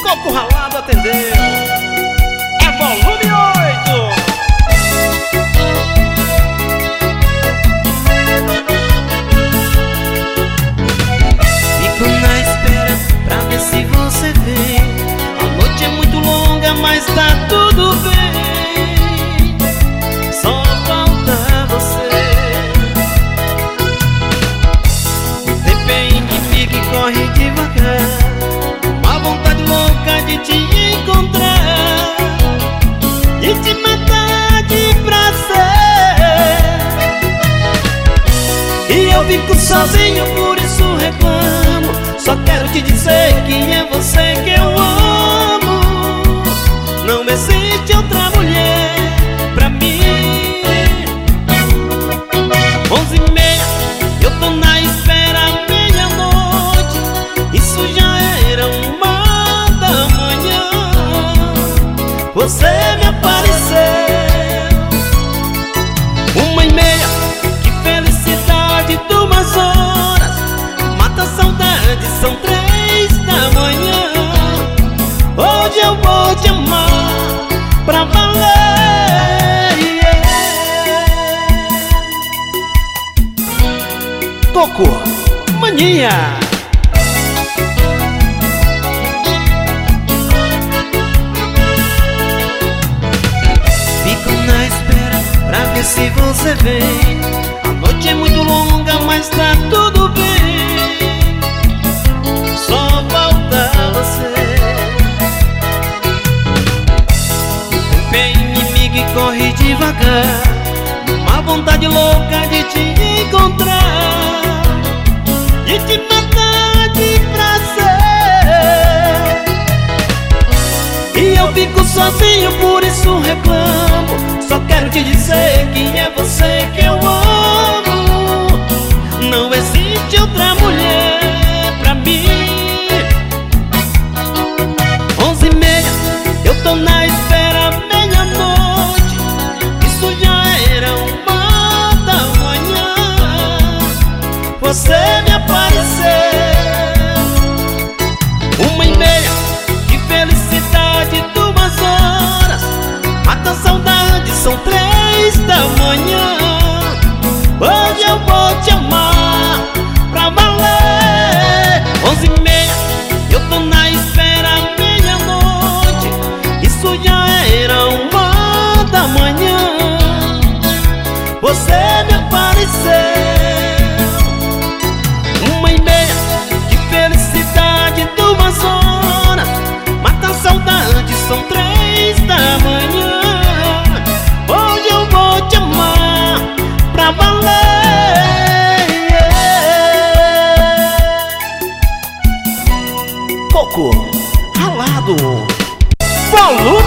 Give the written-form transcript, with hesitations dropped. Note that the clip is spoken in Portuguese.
Coco Ralado atendeu. É volume 8. Fico na espera pra ver se você vem. A noite é muito longa, mas tá tudo bem. Só falta você. O tempo é inimigo e corre devagar. Uma vontade louca de te encontrar e te matar de prazer. E eu fico sozinho, por isso reclamo. Só quero te dizer que é você que eu amo. Não existe outra mulher pra mim. 11h30, eu tô na espera, meia-noite. Isso já era 1h da manhã. Você me apareceu. 1h30, que felicidade, 2 horas. Mata a saudade, são 3h. Hoje eu vou te amar pra valer, Coco Mania. Fico na espera pra ver se você vem. A noite é muito longa, mas tá tudo bem. Só falta você. O tempo é inimigo e corre devagar. Uma vontade louca de te encontrar e te matar de prazer. E eu fico sozinho, por isso reclamo. Só quero te dizer que é você que eu amo. Não existe outra mulher pra mim. 11h30, eu tô na espera, meia-noite. Isso já era 1h da manhã. Você me apareceu. 1h30, que felicidade, 2 horas. Mata a saudade, são 3h. Hoje eu vou te amar pra valer. 11h30, eu tô na espera, meia-noite. Isso já era 1h da manhã. Você me apareceu. 1h30, que felicidade, 2 horas. Mata a saudade, são 3h. Hoje eu vou te amar pra valer. Coco Ralado. Volume